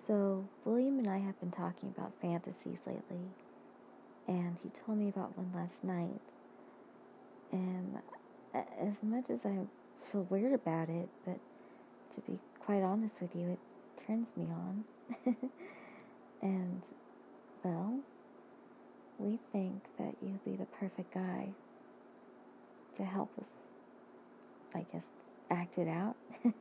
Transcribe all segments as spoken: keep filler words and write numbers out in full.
So, William and I have been talking about fantasies lately, and he told me about one last night. And as much as I feel weird about it, but to be quite honest with you, it turns me on. And, well, we think that you'd be the perfect guy to help us, I guess, act it out.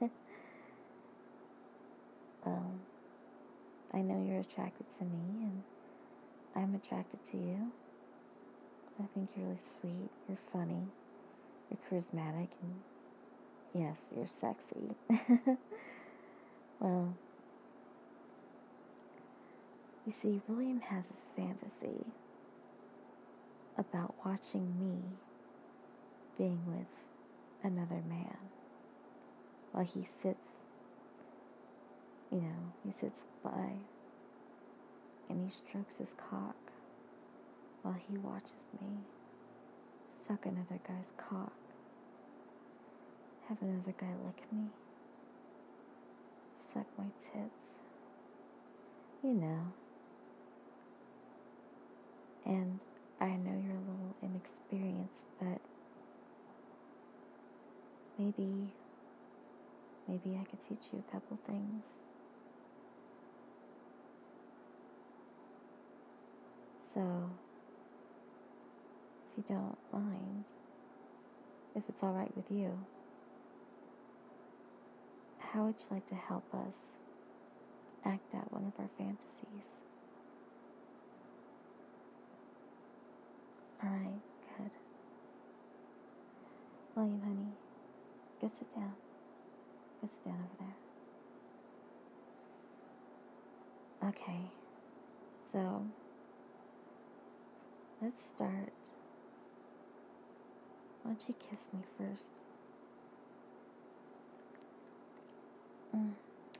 Well, I know you're attracted to me, and I'm attracted to you. I think you're really sweet, you're funny, you're charismatic, and yes, you're sexy. Well, you see, William has this fantasy about watching me being with another man while he sits, you know, he sits by and he strokes his cock while he watches me suck another guy's cock, have another guy lick me, suck my tits, you know. And I know you're a little inexperienced, but maybe, maybe I could teach you a couple things. So, if you don't mind, if it's all right with you, how would you like to help us act out one of our fantasies? All right, good. William, honey, go sit down. Go sit down over there. Okay, so let's start. Why don't you kiss me first? Mm.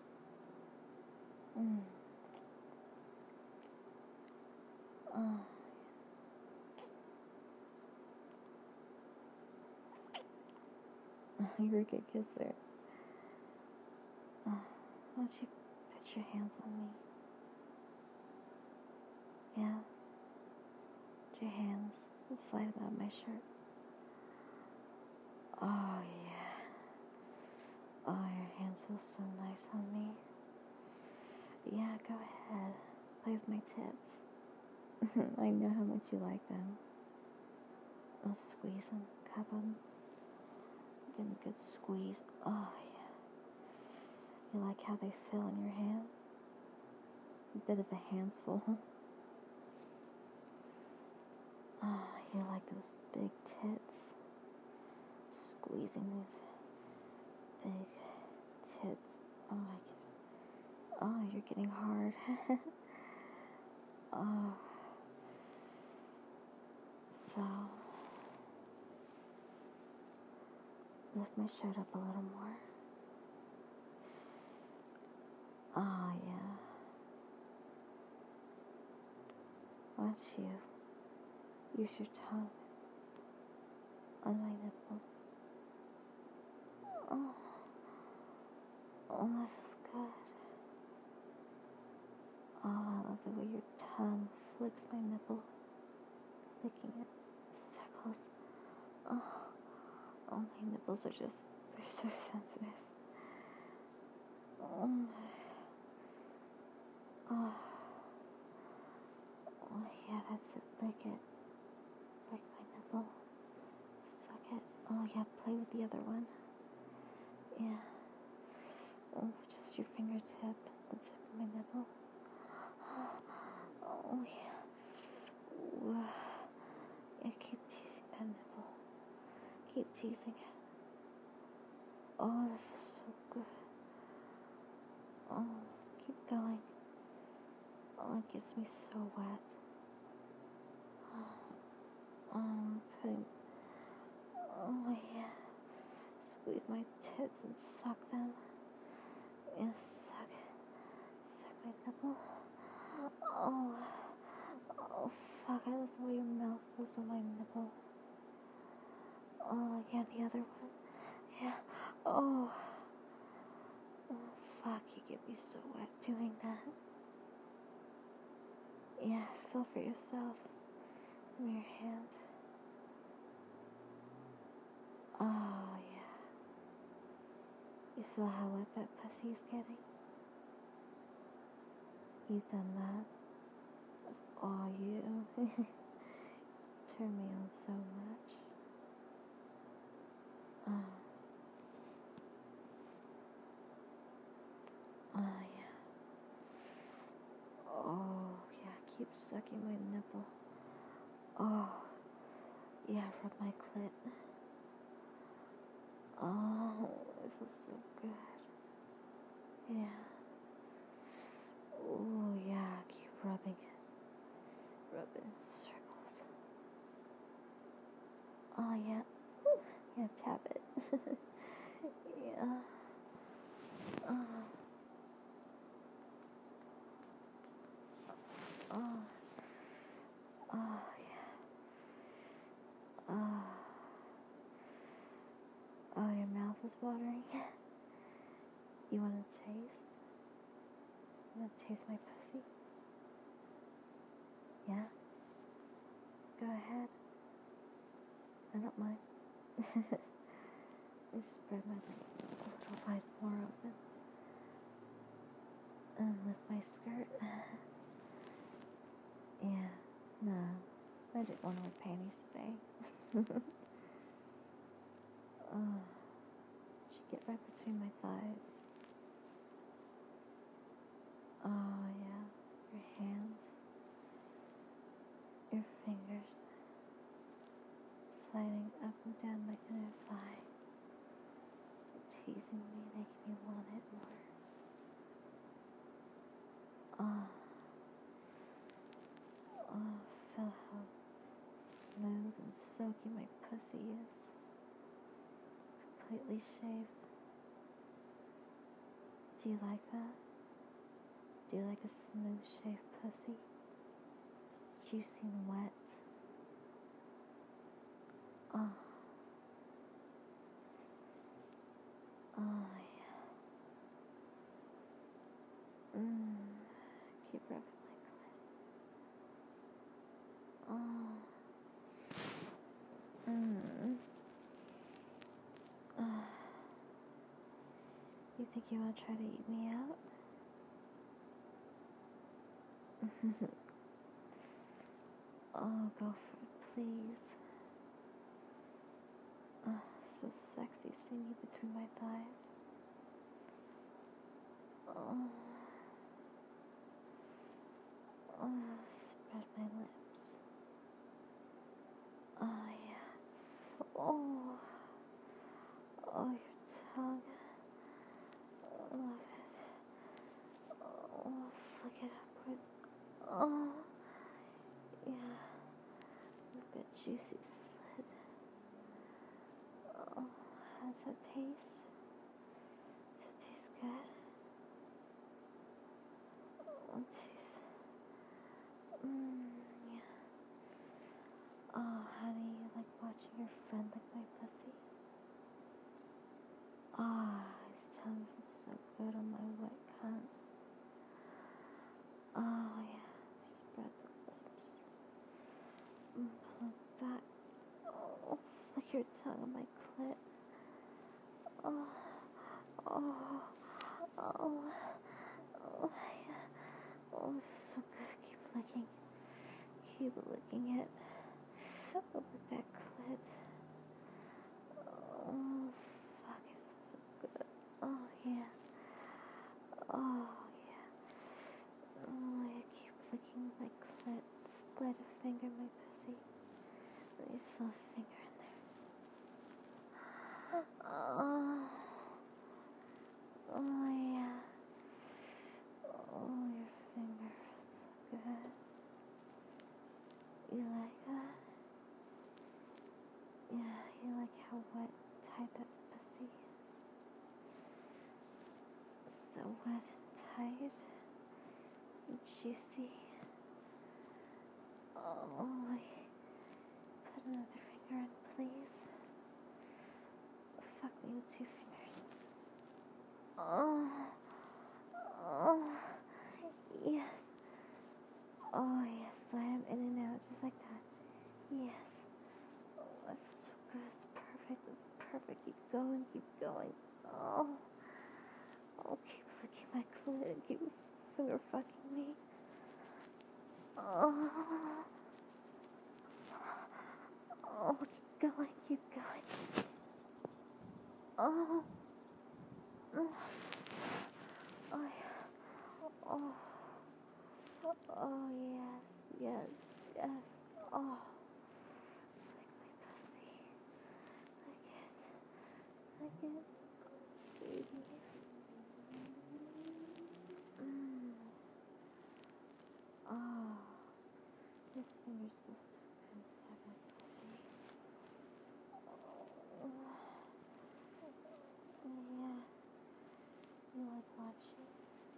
Mm. Oh. Oh, you're a good kisser. Oh, why don't you put your hands on me? Yeah. Put your hands. We'll slide them out my shirt. Oh, yeah. Oh, your hands feel so nice on me. Yeah, go ahead. Play with my tits. I know how much you like them. I'll squeeze them, cup them. Give them a good squeeze. Oh, yeah. You like how they feel in your hand? A bit of a handful. Oh, you like those big tits. Squeezing these big tits. Oh, I can, oh, you're getting hard. Oh. So, lift my shirt up a little more. Oh, yeah. Why don't you use your tongue on my nipple? Oh, oh, that feels good. Oh, I love the way your tongue flicks my nipple, licking it, circles. Oh, oh, my nipples are just, they're so sensitive. Oh, my. Oh, oh, yeah, that's it. Lick it. Lick my nipple. Suck it. Oh, yeah, play with the other one. Yeah. Oh, just your fingertip. The tip of my nipple. Oh, yeah. Ooh. Yeah, keep teasing that nipple. Keep teasing it. Oh, that feels so good. Oh, keep going. Oh, it gets me so wet. Oh, I'm putting... Oh, yeah. Squeeze my tits and suck them. Yeah, suck it. Suck my nipple. Oh. Oh, fuck. I love the way your mouth feels on my nipple. Oh, yeah, the other one. Yeah. Oh. Oh, fuck, you get me so wet doing that. Yeah, feel for yourself. From your hand. Oh, yeah. You feel how wet that pussy's getting? You've done that. That's all you. Turn me on so much. Oh. Oh, yeah. Oh, yeah. Keep sucking my nipple. Oh. Yeah, rub my clit. Oh, it feels so good. Yeah. Oh, yeah. Keep rubbing it. Rub it in circles. Oh, yeah. Yeah, tap it. Yeah. Oh. Oh. Oh, yeah. Oh. Oh, your mouth is watering. You want to taste? You want to taste my pussy? Yeah? Go ahead. I don't mind. I spread my legs a little wide more open. And lift my skirt. Yeah. No. I didn't want to wear panties today. Oh. Should get right between my thighs. Oh, yeah. Your hands. Your fingers. Sliding up and down my inner thigh. Teasing me, making me want it more. Oh. Oh, feel how smooth and silky my pussy is. Completely shaved. Do you like that? Do you like a smooth shaved pussy? It's juicy and wet. Oh. Oh, yeah. Mmm. Keep rubbing my clit. Oh. Mmm. Oh. You think you want to try to eat me out? Oh, go for it, please. Oh, so sexy seeing you between my thighs. Oh. Oh, spread my lips. Oh, yeah. Oh. Oh, your tongue. I love it. Oh, flick it upwards. Oh. Yeah. Look at juicy slit. Oh, how does that taste? Does it taste good? Oh, it tastes... Mmm, yeah. Oh, honey, you like watching your friend lick my pussy? Ah, oh, his tongue feels so good on my wet cunt. Oh, yeah. Spread the lips. Mm, pull it back. Oh, lick your tongue on my clit. Oh, oh, oh, oh, yeah. Oh, it feels so good. Keep licking. Keep licking it. Look at that clit. Oh, fuck, it feels so good. Oh, yeah. Oh, yeah. Oh, yeah, keep licking my clit. Slide a finger in my pussy. Let me feel a finger in there. Oh. Oh, yeah. Oh, your finger is so good. You like that? Yeah, you like how wet and tight that pussy is? So wet and tight and juicy. Oh, put another finger in, please. Fuck me with two fingers. Oh, Oh, yes. Oh, yes. Slide him in and out just like that. Yes. Oh, that's so good. It's perfect. It's perfect. Keep going. Keep going. Oh. Oh, keep fucking my clit. Keep finger fucking me. Oh. Oh, keep going. Keep going. Oh. Oh. Oh, yeah. Oh. Oh, yes. Yes. Yes. Oh. Lick my pussy. Lick it. Lick it. Baby. Mm. Oh. This finger's feels so good inside my pussy. Oh. Yeah. You like watching?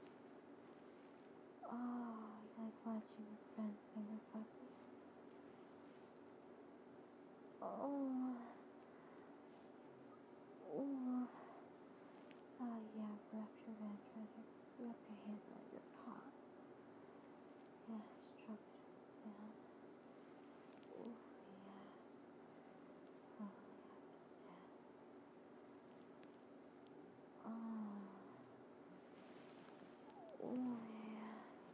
Oh, you like watching your friend finger fuck me? Oh. Oh. Oh, yeah. Wrap your hand around your, wrap your hand around your cock. Yeah, stroke it down. Oh, yeah. Slowly up and down. Oh. Oh, yeah.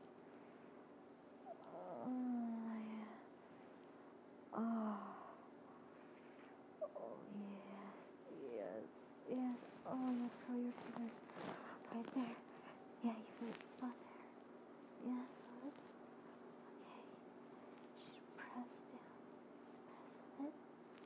Oh, yeah. Oh. Oh, yes. Yes. Yes. Oh, yeah. Curl your fingers right there. Yeah, you feel it spot there. Yeah, feel it. Okay. Just press down. Press on it.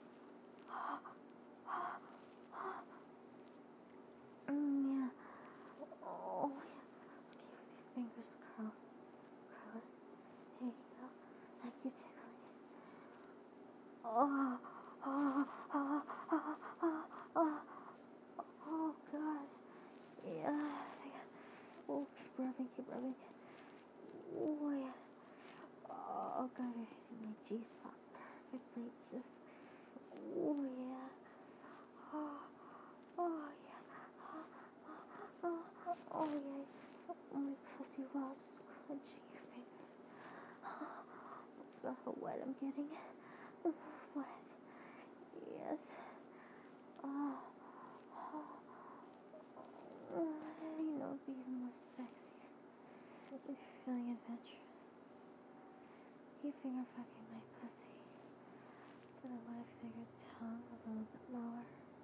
Mm, yeah. Oh, yeah. Okay, with your fingers curl. Curl it. There you go. Like you're tickling it. Oh, oh, oh, oh, oh, oh, oh, God. Yeah. Oh, keep rubbing, keep rubbing. Oh, yeah. Oh, God, you're hitting my G-spot perfectly. Just, oh, yeah. Oh, oh, yeah. Oh, oh, oh, oh, yeah. Oh, my pussy walls just clenching your fingers. Feel how wet I'm getting. Wet. Yes. Oh, oh, oh. You know, it'd be even more sexy. If you're feeling adventurous. Keep finger fucking my pussy. Then I want to feel your tongue a little bit lower.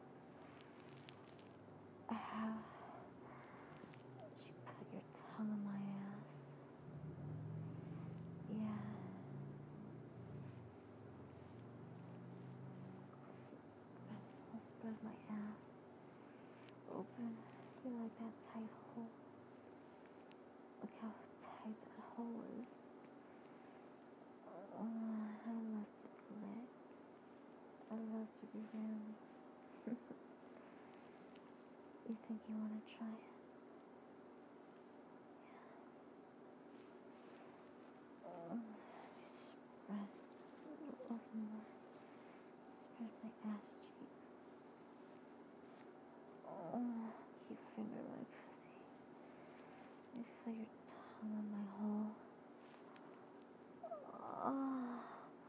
Ah. You put your tongue on my ass. Yeah. I'll spread my ass open. You like that tight hole? Look how tight that hole is. Oh, I love to be licked. I love to be rammed. You think you want to try it? Yeah. Oh, spread just a little over more. Spread my ass cheeks. Oh, keep fingering my pussy. You feel your tongue on my hole. Oh.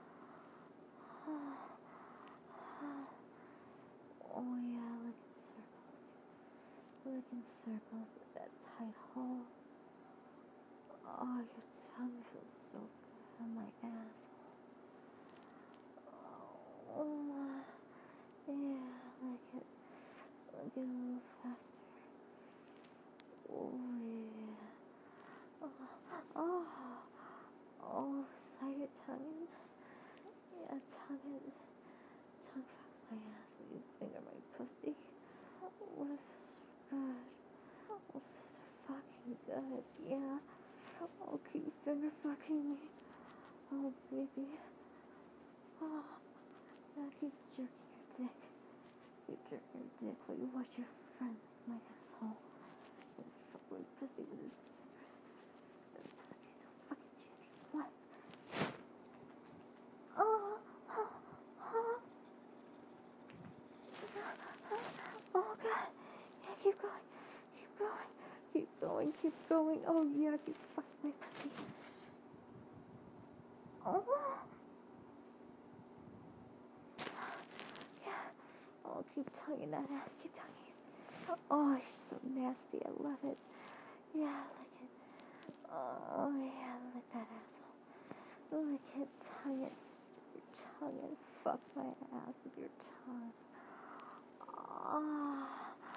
Oh, yeah, look in circles. Look in circles at that tight hole. Oh, your tongue feels so good on my asshole. Oh, yeah, like it. Look it a little faster. Oh, yeah. Oh, oh, oh, slide your tongue in. Yeah, tongue in. Tongue fuck my ass when you finger my pussy. Oh, it feels good. Oh, it feels so fucking good. Yeah. Oh, keep finger fucking me. Oh, baby. Oh, now keep jerking your dick. Keep jerking your dick while you watch your friend lick my asshole. And fuck my pussy with his fingers. And pussy's so fucking juicy. What? Oh, oh, oh. Oh, God. Yeah, keep going. Keep going. Keep going. Keep keep going. Oh, yeah, keep fucking my pussy. Oh. Yeah. Oh, keep tonguing that ass. Keep tonguing. Oh, you're so nasty. I love it. Yeah, lick it. Oh, yeah, lick that asshole. Lick it, tongue it, stick your tongue and fuck my ass with your tongue. Oh,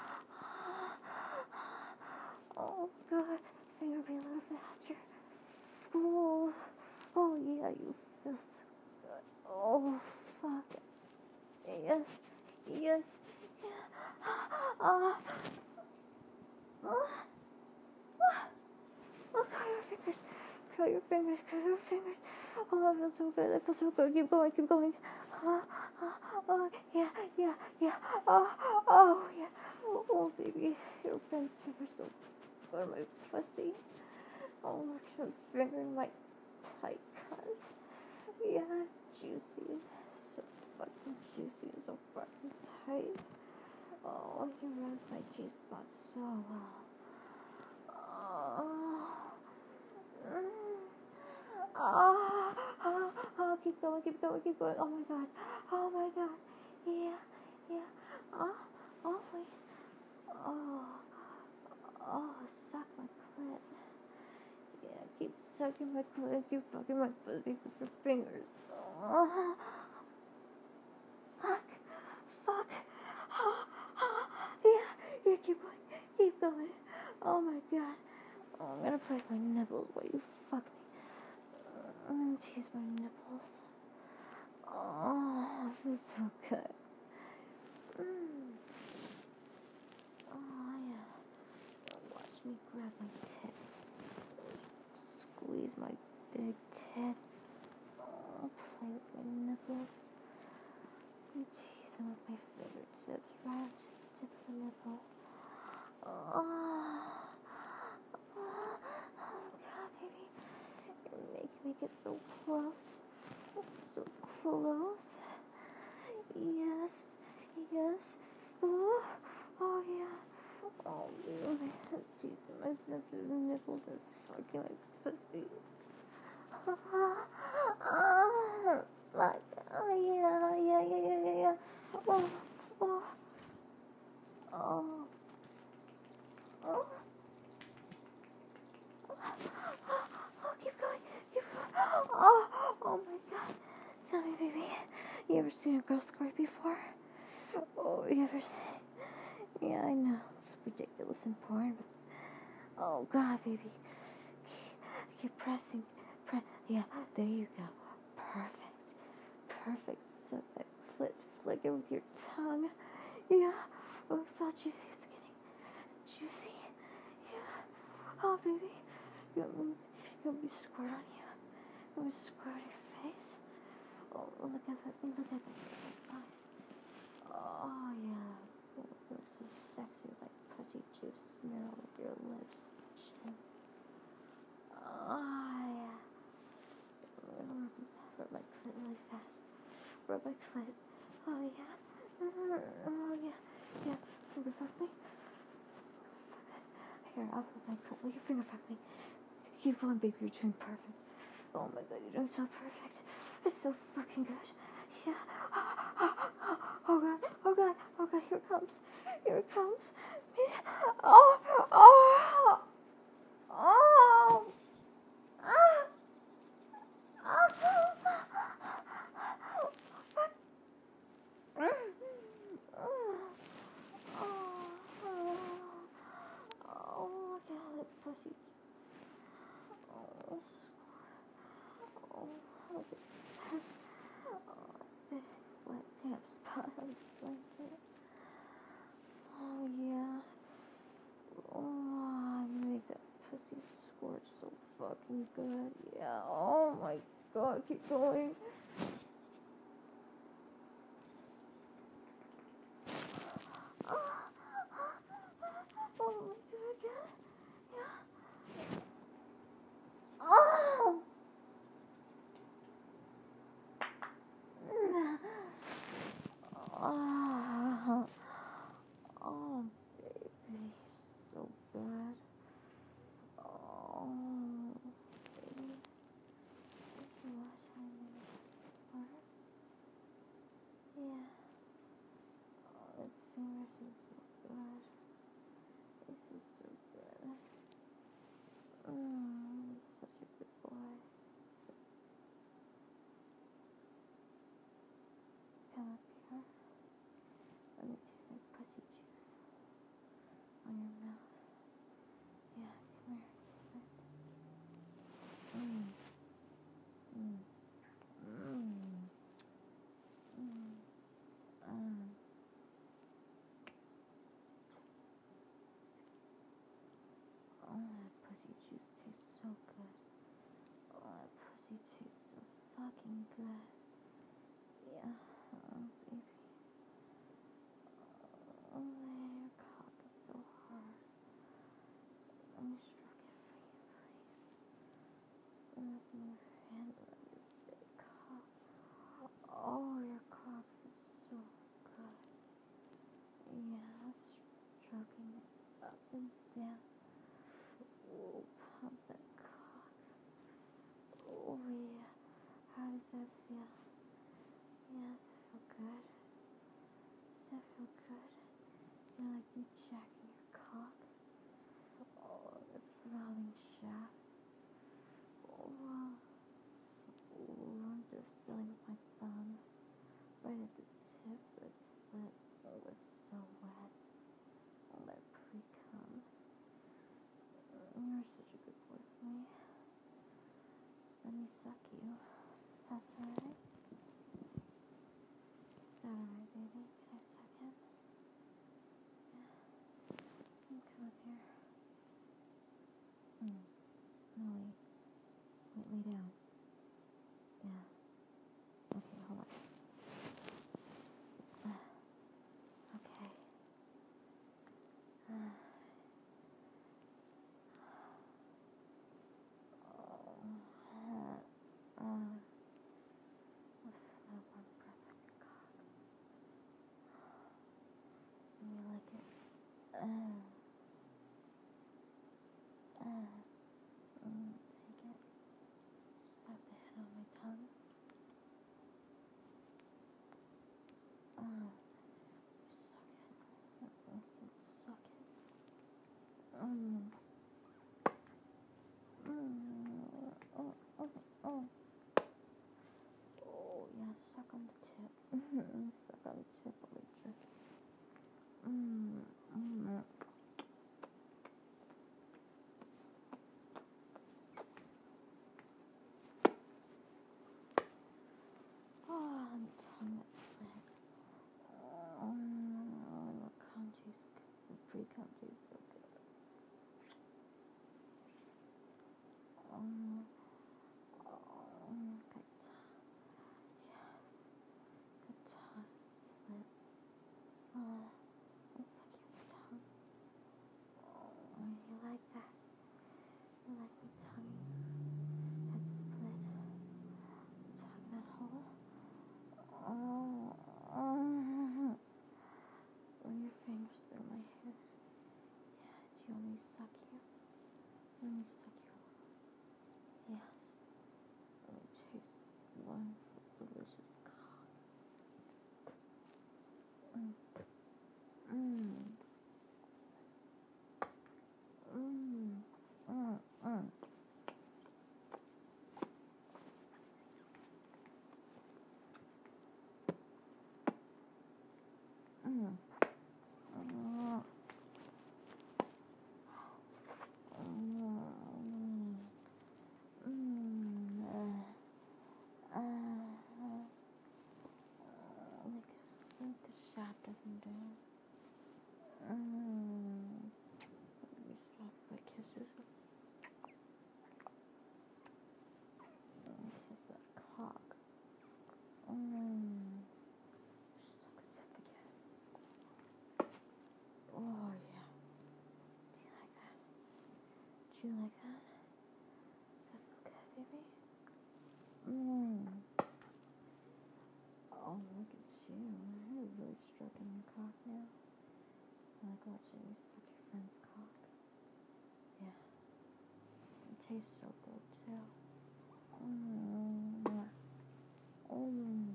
oh God. Finger be a little faster. Oh, oh yeah, you feel so good. Oh, fuck. Yes, yes, yeah. Ah, ah. Oh, curl your fingers. Curl your fingers. Curl your fingers. Oh, that feels so good. That feels so good. Keep going. Keep going. Oh, oh, oh, yeah, yeah, yeah. Oh, oh, yeah. Oh, oh baby. Your friend's fingers so good on my pussy. Oh, look at him fingering my tight cunt. Yeah, juicy. So fucking juicy and so fucking tight. Oh, he rubs my G-spot so well. Oh. Oh, oh, oh, keep going, keep going, keep going. Oh my god. Oh my god. Yeah, yeah. Oh, oh, wait. Oh, oh, suck my clit. Yeah, keep sucking my clit. Keep fucking my pussy with your fingers. Oh, fuck. Fuck. Oh, oh, yeah, yeah, keep going, keep going. Oh my god. Oh, I'm gonna play with my nipples while you fuck me. I'm gonna tease my nipples. Oh, it feels so good. Mm. Oh, yeah. Watch me grab my tits. Squeeze my big tits. Oh, play with my nipples. And tease them with my fingertips right up to the tip of the nipple. Oh, oh, oh God, baby. You're making me get so close. So close. Yes, yes. Oh, oh yeah. Oh, man. Jeez, my sensitive nipples and fucking my pussy. Oh, oh, fuck. Oh, yeah, yeah, yeah, yeah, yeah, yeah. Oh, oh, oh, oh. Oh, keep going, keep going. Oh, oh my god. Tell me, baby, you ever seen a girl squirt before? Oh, you ever seen? Yeah, I know. It's ridiculous in porn, but oh god, baby. Keep, keep pressing. Pre- yeah, there you go. Perfect. Perfect. Suck that clit flicker with your tongue. Yeah. Look how juicy it's getting. Juicy. Yeah. Oh, baby. You want me, you want me to squirt on you? You want me to squirt on your face? Oh, look at that. Look at that. Eyes. Oh, yeah. Oh, it looks so sexy, like pussy juice smear all over your lips. Chin. Oh, yeah. Rub my clit really fast. Rub my clit. Oh, yeah. Oh, yeah. Yeah. Finger fuck me. Here, I'll rub my clit. Will you finger fuck me? Keep going, baby. You're doing perfect. Oh, my God. You're doing so perfect. It's so fucking good. Yeah. Oh god, oh god, oh god, here it comes. Here it comes. Oh, oh, oh, ah, ah, fuck. Oh, god, that pussy. Oh, oh, look at that. Oh, big wet damp spot on the blanket. Oh, yeah. Oh, make that pussy squirt so fucking good. Yeah. Oh my god, keep going. Oh, oh, do it again. Yeah. Oh. Oh, oh, baby, so good. good. Yeah, oh, baby. Oh, your cock is so hard. Let me stroke it for you, please. Let me handle this big cock. Oh, your cock is so good. Yeah, stroking it up and down. Oh, pump that cock. Oh, yeah. How does that feel? Yeah, does that feel good? Does that feel good? You know, like you jacking your cock? Oh, the throbbing shaft. Oh, wow. Oh, I'm just feeling with my thumb right at the tip where it slit. Oh, it was so wet. All that pre-cum. You're such a good boy for me. Let me suck you. That's alright? Is that alright, baby? Can I suck him? Yeah. You come up here. Mm. No, wait. Wait, lay down. Yeah. Okay, hold on. Uh, okay. Uh, oh, uh, uh, let's feel my warm breath on your cock. And you like it. Uh, uh, mm, take it. Slap the head on my tongue. Uh, suck it. Suck it. Mm. Mm. Oh, oh, oh. Oh, yeah, suck on the tip. Suck on the tip of the jerk. Mm. Mm. Oh, and the tongue that split. Oh, the cum tastes good. The pre-cum tastes so good. Um, oh, good tongue. Yes, good tongue split. Oh, let's suck your tongue. Oh, you like that? You like me tonguing that slit? Tongue that hole? Oh, oh. Run your fingers through my hair. Yeah, do you want me to suck you? Let me suck you. Yes. Let me taste this wonderful, delicious cock. Mm. Mmm. Mmm. Mm. Mm. Mm. Mm. Mm. Mm. Uh. Uh. Like, like the shaft up and down. Mmm. Let me soft my kisses. Mm, kiss that cock. Mmm. Suck a tip again. Oh, yeah. Do you like that? Do you like that? Does that feel good, baby? Mmm. Oh, look at you. You're really stroking your cock now. I like watching you suck your friend's cock. Yeah. It tastes so good, too. Mmm. Mmm.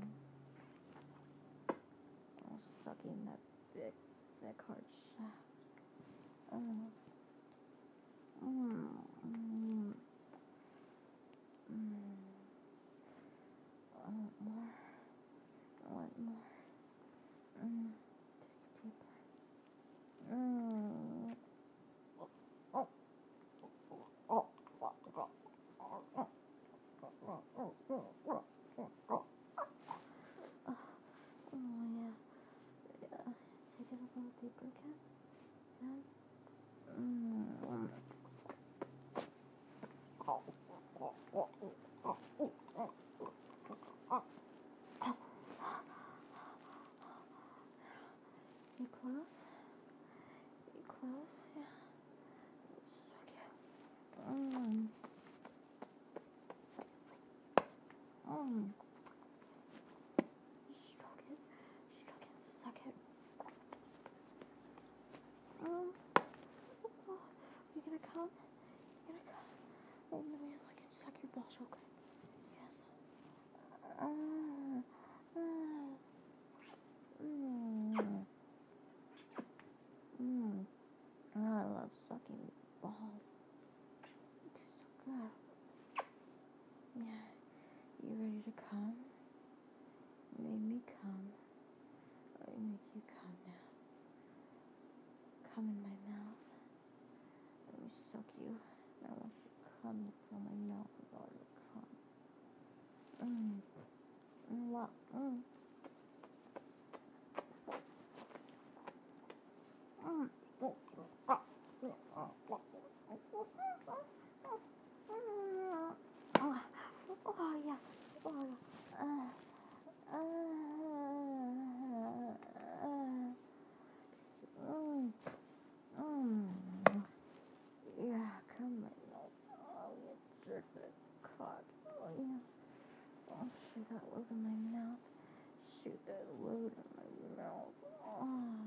Oh, sucking that big, thick, hard shaft. Mmm. Mmm. Mmm. Mmm. I want more. I want more. Mmm. Take a deep breath. Mmm. Oh. Oh. Oh. Oh. Oh. Oh. Oh. Oh. Oh. Oh, yeah. Yeah. Take it a little deeper, Ken. Yeah. Mmm. Oh. Oh. Oh. Oh. Oh. Mm. Stroke it. Stroke it. Suck it. Mm. Oh, you gonna come? You gonna come? Oh, no, I can suck your balls real quick. Yes. Uh, uh, mm. Mm. Oh, I love sucking balls. It's so good. Yeah. You ready to come? You made me come. Let me make you come now. Come in my mouth. Let me suck you. I want you to come and fill my mouth with all your cum. Mmm. Mm, wow. Mmm. Mmm. Oh, ah. Oh, oh, yeah. Oh, yeah. Uh, uh, uh, mm, mm. Yeah, come on. Oh, you jerk that cock. Oh, yeah. Oh, shoot that load in my mouth. Shoot that load in my mouth. Oh.